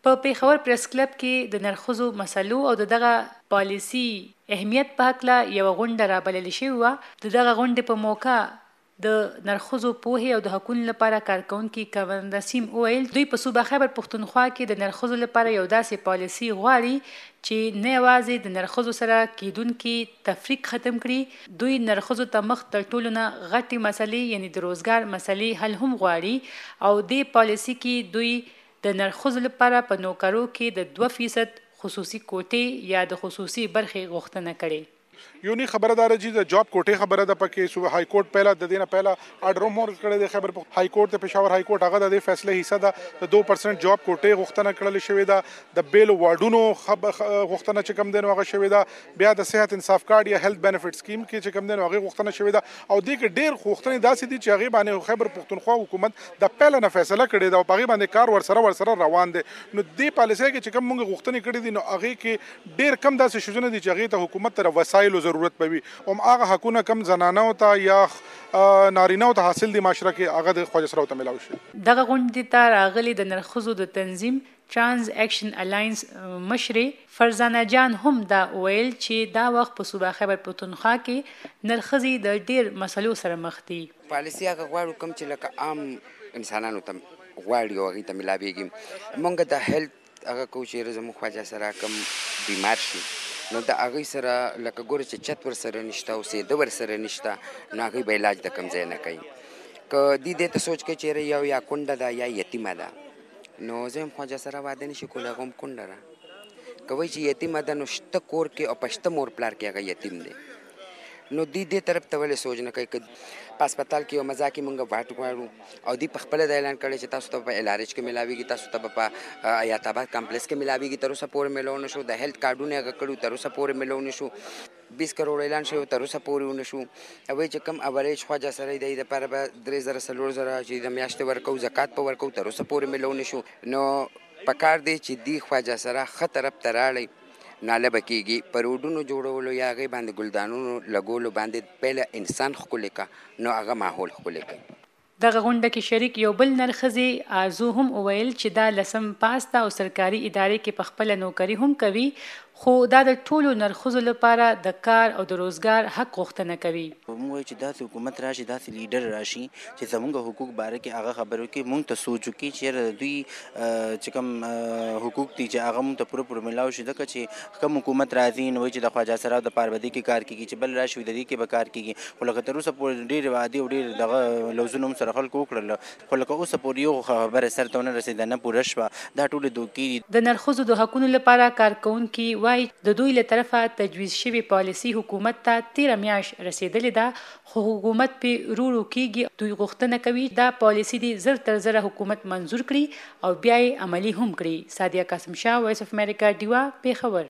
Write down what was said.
په پیښور پریس کلب کې د نرخصو مسلو او دغه پالیسي اهمیت په هکله یوه غونډه رابلل شوې وه. دغه غونډې په موقع د نرخصو پوهې او د حقونو لپاره کارکونکي کمال نسیم وویل دوی په صوبه خیبر پښتونخوا کې د نرخصو لپاره یو داسې پالیسي غواړي چې نه یوازې د نرخصو سره کیدونکي تفریق ختم کړي، دوی نرخصو ته مخ تر ټولو نه غټې مسلې یعنی د روزګار مسلې حل هم غواړي او دې پالیسي کې دوی د نرخصو لپاره په نوکرو کې د 2% خصوصي کوټې یا د خصوصي برخې غوښتنه کړې. یونی خبره دار چې د جاب کوټې خبره د پکې صوبه های کورټ پهلا د دینه پهلا آرډر مور کړی د خبر های کورټ ته پېښور های کورټ هغه د فیصله حصہ د 2% جاب کوټې غوښتنه کړل شوې ده، د بیل واډونو غوښتنه چې کم دین هغه شوې ده، بیا د صحت انصاف کارت یا هیلث بینیفټ سکیم کې چې کم دین هغه غوښتنه شوې ده او دې کې ډېر غوښتنې داسې دي چې هغه باندې خیبر پښتونخوا حکومت د پهلا نه فیصله کړې ده او هغه باندې کار ورسره روان دي. نو دې پالیسي کې چې کم موږ غوښتنې کړې دي نو هغه کې ډېر کم داسې شوزونه دي چې هغه ته حکومت تر وسایلو ضرورت پوي هم هغه حقونه کم زنانه ته یا نارینه ته حاصل دي معاشره کې هغه د خواجه سره ته ملاوي شي. دغه غونډې ته راغلي د نرخصو د تنظیم ترانس اکشن الاینس مشرې فرزانه جان هم دا ویل چې دا وخت په صوبه خیبر پښتونخوا کې نرخصي د ډیر مسلو سره مخ دي. پالیسي هغه غواړو کوم چې لکه عام انسانانو ته غواړي او هغه ته ملاويږي. مونږ د هیلث هغه کو چې زموږ خواجه سره کوم بیمار شي نو د هغه سره لکه ګوره چې چت ور سره نشته او سیده ور سره نشته نو هغه به علاج د کم ځای نه کوي. که دې ته سوچ کې چیرې یو یا کونډه ده یا یتیمه ده نو زه هم خواجه سره واده نشي کولی، هغه هم کونډه ده. که وایي چې یتیمه ده نو شته کور کې او په شته مور پلار کې هغه یتیم دی نو دې طرف ته ولې سوچ نه کوي. که په هسپتال کې یو مزه کې مونږ واټ غواړو او دوی په خپله د اعلان کړی چې تاسو ته په LRH کې ملاویږي، تاسو ته په حیات آباد کمپلیکس کې ملاویږي، تر اوسه پورې ملو نه شو. د هیلث کارډونه هغه کړو تر اوسه پورې ملو نه شو. 20 کروڑ اعلان شوی تر اوسه پورې ونه شو. وایي چې کم اوریج خواجه سره دی دپاره به 3000 4,000 چې د میاشتې ورکو زکات په ورکو تر اوسه پورې ملو نه شو. نو پکار دی چې دی خواجه سره ښه طرف ته راړی ناله به کېږي په روډونو جوړولو یا هغې باندې ګلدانونو لګولو باندې پهله انسان ښکلی که نو هغه ماحول ښکلی کوي. دغه غونډه کې شریک یو بل نرخزي آرزو هم وویل چې دا لسم پاس ته او سرکاري ادارې کې په خپله نوکري هم کوي خو دا د ټولو نرخصو لپاره د کار او د روزګار حق غوښتنه کوي. موږ وایو چې داسې حکومت راشي، داسې لیډر راشي چې زموږ حقوق باره کې هغه خبرو کې موږ ته سوچ وکړي چې دوی چې کوم حقوق دي چې هغه موږ ته پوره ملاو شي. ځکه چې کوم حکومت راځي نو وایي چې د خواجه سرا د پاروبدي کې کار کېږي، چې بل راشي د دې کې به کار کېږي. خو لکه تر اوسه پورې ډېرې وعدې او ډېر دغه لوزونه هم سره خلکو وکړل خو لکه اوسه پورې یو خبره سر ته ونه رسېده، نه پوره شوه. دا ټولې دوکې دي. د نرخصو د حقونو لپاره کارکونکي وایي د دوی له طرفه تجویز شوی پالیسي حکومت ته 13 میاشت رسیدلې ده خو حکومت پې ورو کېږي. دوی غوښتنه کوي دا پالیسي دې زر تر زره حکومت منظور کړي او بیا یې عملي هم کړي. سادیه قاسم شاه، وایس اف امریکا، ډیوا، پیښور.